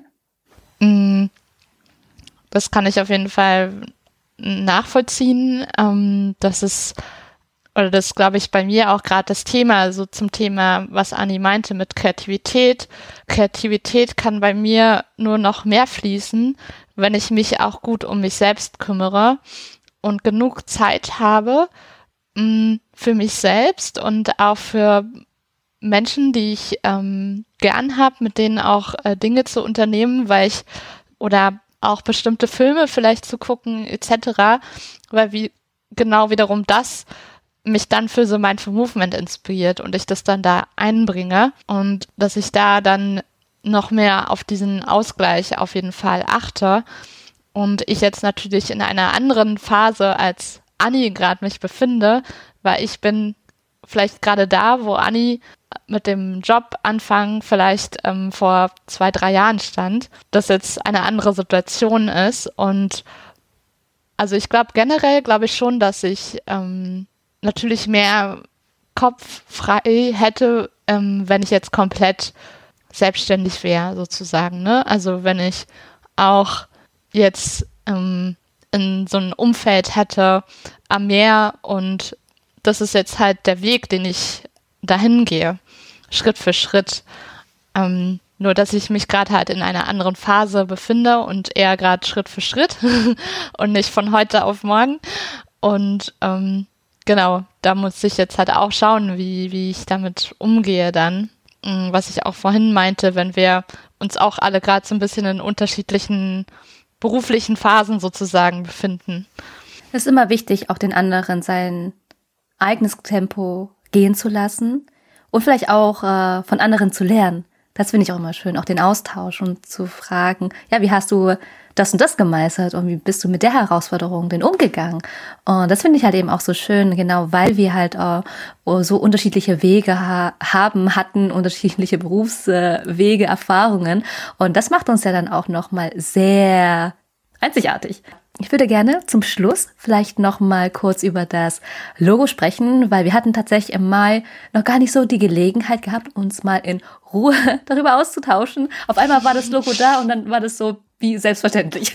Speaker 3: Das kann ich auf jeden Fall nachvollziehen. Das ist Oder das, glaube ich, bei mir auch gerade das Thema, so zum Thema, was Anni meinte mit Kreativität. Kreativität kann bei mir nur noch mehr fließen, wenn ich mich auch gut um mich selbst kümmere und genug Zeit habe mh, für mich selbst und auch für Menschen, die ich ähm, gern habe, mit denen auch äh, Dinge zu unternehmen, weil ich, oder auch bestimmte Filme vielleicht zu gucken, et cetera, weil wie genau wiederum das mich dann für so Mindful Movement inspiriert und ich das dann da einbringe und dass ich da dann noch mehr auf diesen Ausgleich auf jeden Fall achte und ich jetzt natürlich in einer anderen Phase als Anni gerade mich befinde, weil ich bin vielleicht gerade da, wo Anni mit dem Job anfangen vielleicht ähm, vor zwei, drei Jahren stand, dass jetzt eine andere Situation ist und also ich glaube generell, glaube ich schon, dass ich ähm, natürlich mehr Kopf frei hätte, ähm, wenn ich jetzt komplett selbstständig wäre, sozusagen. Ne? Also wenn ich auch jetzt ähm, in so ein Umfeld hätte am Meer und das ist jetzt halt der Weg, den ich dahin gehe, Schritt für Schritt. Ähm, nur, dass ich mich gerade halt in einer anderen Phase befinde und eher gerade Schritt für Schritt und nicht von heute auf morgen. Und ähm, Genau, da muss ich jetzt halt auch schauen, wie, wie ich damit umgehe dann. Was ich auch vorhin meinte, wenn wir uns auch alle gerade so ein bisschen in unterschiedlichen beruflichen Phasen sozusagen befinden.
Speaker 2: Es ist immer wichtig, auch den anderen sein eigenes Tempo gehen zu lassen und vielleicht auch äh, von anderen zu lernen. Das finde ich auch immer schön, auch den Austausch und zu fragen, ja, wie hast du das und das gemeistert und wie bist du mit der Herausforderung denn umgegangen? Und das finde ich halt eben auch so schön, genau, weil wir halt äh, so unterschiedliche Wege ha- haben, hatten, unterschiedliche Berufswege, äh, Erfahrungen. Und das macht uns ja dann auch nochmal sehr einzigartig. Ich würde gerne zum Schluss vielleicht noch mal kurz über das Logo sprechen, weil wir hatten tatsächlich im Mai noch gar nicht so die Gelegenheit gehabt, uns mal in Ruhe darüber auszutauschen. Auf einmal war das Logo da und dann war das so wie selbstverständlich.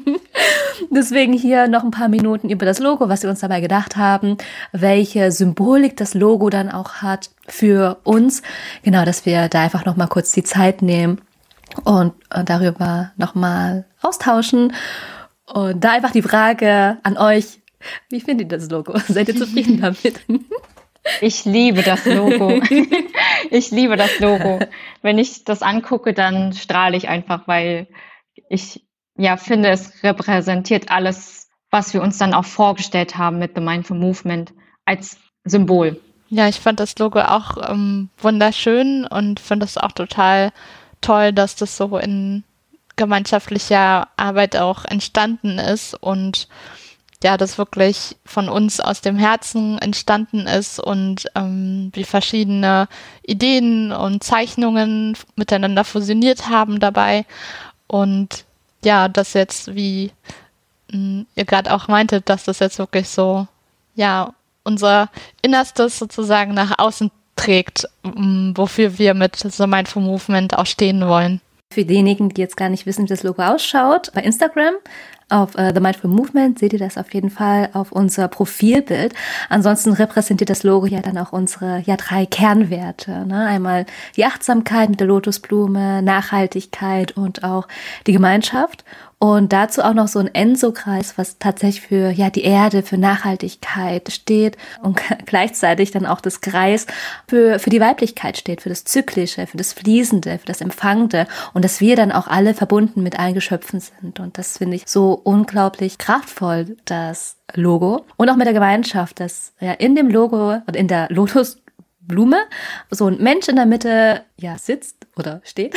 Speaker 2: Deswegen hier noch ein paar Minuten über das Logo, was wir uns dabei gedacht haben, welche Symbolik das Logo dann auch hat für uns. Genau, dass wir da einfach noch mal kurz die Zeit nehmen und darüber noch mal austauschen. Und da einfach die Frage an euch, wie findet ihr das Logo? Seid ihr zufrieden damit?
Speaker 1: Ich liebe das Logo. Ich liebe das Logo. Wenn ich das angucke, dann strahle ich einfach, weil ich ja finde, es repräsentiert alles, was wir uns dann auch vorgestellt haben mit The Mindful Movement als Symbol.
Speaker 3: Ja, ich fand das Logo auch ähm, wunderschön und finde es auch total toll, dass das so in gemeinschaftlicher Arbeit auch entstanden ist und ja, das wirklich von uns aus dem Herzen entstanden ist und ähm, wir verschiedene Ideen und Zeichnungen miteinander fusioniert haben dabei und ja, das jetzt, wie mh, ihr gerade auch meintet, dass das jetzt wirklich so, ja, unser Innerstes sozusagen nach außen trägt, mh, wofür wir mit The Mindful Movement auch stehen wollen.
Speaker 2: Für diejenigen, die jetzt gar nicht wissen, wie das Logo ausschaut, bei Instagram auf uh, The Mindful Movement seht ihr das auf jeden Fall auf unser Profilbild. Ansonsten repräsentiert das Logo ja dann auch unsere ja drei Kernwerte. Ne? Einmal die Achtsamkeit mit der Lotusblume, Nachhaltigkeit und auch die Gemeinschaft. Und dazu auch noch so ein Enso-Kreis, was tatsächlich für ja die Erde, für Nachhaltigkeit steht und gleichzeitig dann auch das Kreis für für die Weiblichkeit steht, für das Zyklische, für das Fließende, für das Empfangende und dass wir dann auch alle verbunden mit allen Geschöpfen sind. Und das finde ich so unglaublich kraftvoll, das Logo. Und auch mit der Gemeinschaft, dass ja in dem Logo und in der Lotusblume so ein Mensch in der Mitte ja sitzt oder steht.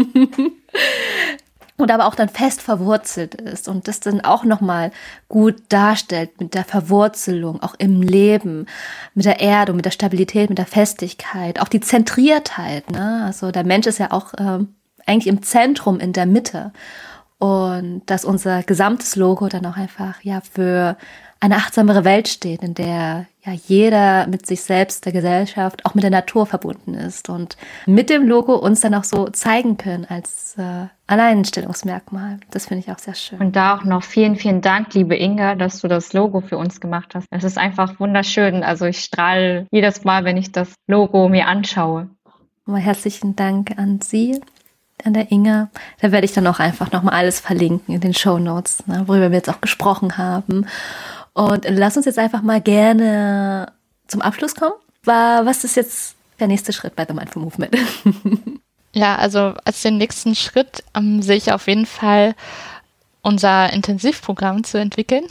Speaker 2: Und aber auch dann fest verwurzelt ist und das dann auch nochmal gut darstellt mit der Verwurzelung, auch im Leben, mit der Erde, mit der Stabilität, mit der Festigkeit, auch die Zentriertheit. Ne? Also der Mensch ist ja auch ähm, eigentlich im Zentrum, in der Mitte. Und dass unser gesamtes Logo dann auch einfach ja für eine achtsamere Welt steht, in der ja jeder mit sich selbst, der Gesellschaft, auch mit der Natur verbunden ist und mit dem Logo uns dann auch so zeigen können als äh, Alleinstellungsmerkmal. Das finde ich auch sehr schön.
Speaker 1: Und da auch noch vielen, vielen Dank, liebe Inga, dass du das Logo für uns gemacht hast. Es ist einfach wunderschön. Also ich strahle jedes Mal, wenn ich das Logo mir anschaue.
Speaker 2: Mal herzlichen Dank an Sie, an der Inga. Da werde ich dann auch einfach nochmal alles verlinken in den Shownotes, ne, worüber wir jetzt auch gesprochen haben. Und lass uns jetzt einfach mal gerne zum Abschluss kommen. Was ist jetzt der nächste Schritt bei The Mindful Movement?
Speaker 3: Ja, also als den nächsten Schritt ähm, sehe ich auf jeden Fall, unser Intensivprogramm zu entwickeln.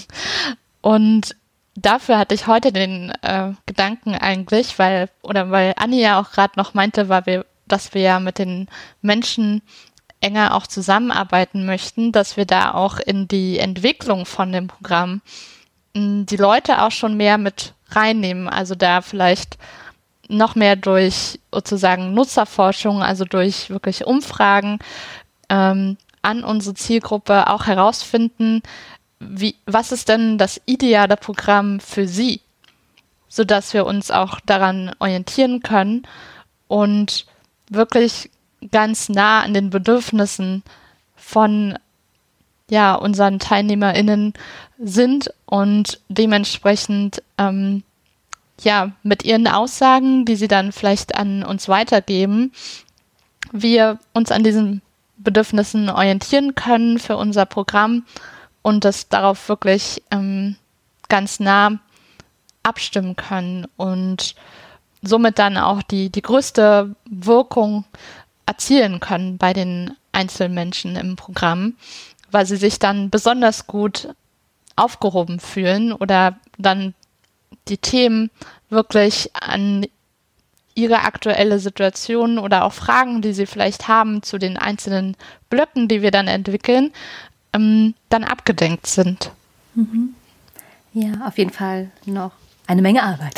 Speaker 3: Und dafür hatte ich heute den äh, Gedanken eigentlich, weil, oder weil Anni ja auch gerade noch meinte, weil wir, dass wir ja mit den Menschen enger auch zusammenarbeiten möchten, dass wir da auch in die Entwicklung von dem Programm die Leute auch schon mehr mit reinnehmen, also da vielleicht noch mehr durch sozusagen Nutzerforschung, also durch wirklich Umfragen ähm, an unsere Zielgruppe auch herausfinden, wie, was ist denn das ideale Programm für sie, sodass wir uns auch daran orientieren können und wirklich ganz nah an den Bedürfnissen von ja, unseren TeilnehmerInnen sind und dementsprechend ähm, ja, mit ihren Aussagen, die sie dann vielleicht an uns weitergeben, wir uns an diesen Bedürfnissen orientieren können für unser Programm und das darauf wirklich ähm, ganz nah abstimmen können und somit dann auch die, die größte Wirkung erzielen können bei den Einzelmenschen im Programm, weil sie sich dann besonders gut aufgehoben fühlen oder dann die Themen wirklich an ihre aktuelle Situation oder auch Fragen, die sie vielleicht haben zu den einzelnen Blöcken, die wir dann entwickeln, ähm, dann abgedenkt sind.
Speaker 2: Mhm. Ja, auf jeden Fall noch eine Menge Arbeit.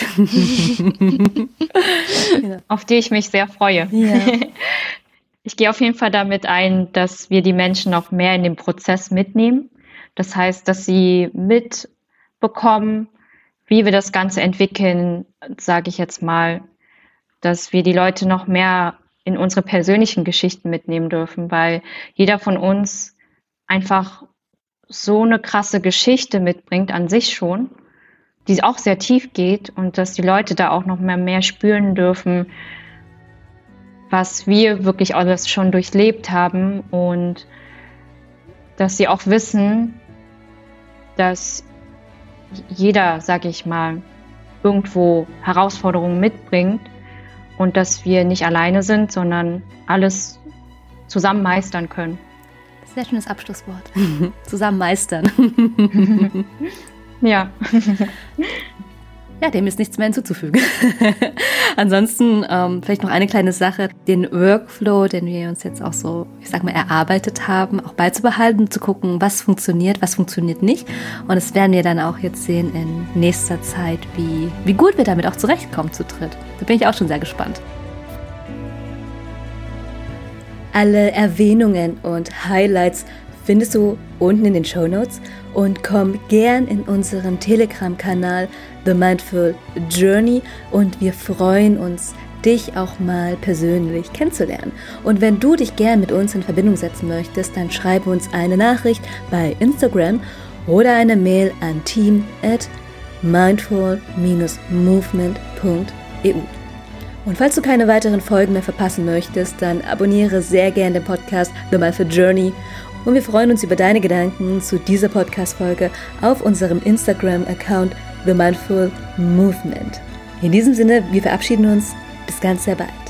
Speaker 1: Auf die ich mich sehr freue.
Speaker 2: Ja.
Speaker 1: Ich gehe auf jeden Fall damit ein, dass wir die Menschen noch mehr in den Prozess mitnehmen. Das heißt, dass sie mitbekommen, wie wir das Ganze entwickeln, sage ich jetzt mal, dass wir die Leute noch mehr in unsere persönlichen Geschichten mitnehmen dürfen, weil jeder von uns einfach so eine krasse Geschichte mitbringt an sich schon, die auch sehr tief geht und dass die Leute da auch noch mehr, mehr spüren dürfen, was wir wirklich alles schon durchlebt haben und dass sie auch wissen, dass jeder, sage ich mal, irgendwo Herausforderungen mitbringt und dass wir nicht alleine sind, sondern alles zusammen meistern können.
Speaker 2: Sehr schönes Abschlusswort. Zusammen meistern.
Speaker 1: Ja.
Speaker 2: Ja, dem ist nichts mehr hinzuzufügen. Ansonsten ähm, vielleicht noch eine kleine Sache, den Workflow, den wir uns jetzt auch so, ich sag mal, erarbeitet haben, auch beizubehalten, zu gucken, was funktioniert, was funktioniert nicht. Und das werden wir dann auch jetzt sehen in nächster Zeit, wie, wie gut wir damit auch zurechtkommen zu dritt. Da bin ich auch schon sehr gespannt. Alle Erwähnungen und Highlights findest du unten in den Shownotes und komm gern in unseren Telegram-Kanal The Mindful Journey und wir freuen uns, dich auch mal persönlich kennenzulernen. Und wenn du dich gern mit uns in Verbindung setzen möchtest, dann schreibe uns eine Nachricht bei Instagram oder eine Mail an team at mindful dash movement punkt e u. Und falls du keine weiteren Folgen mehr verpassen möchtest, dann abonniere sehr gern den Podcast The Mindful Journey. Und wir freuen uns über deine Gedanken zu dieser Podcast-Folge auf unserem Instagram-Account The Mindful Movement. In diesem Sinne, wir verabschieden uns. Bis ganz sehr bald.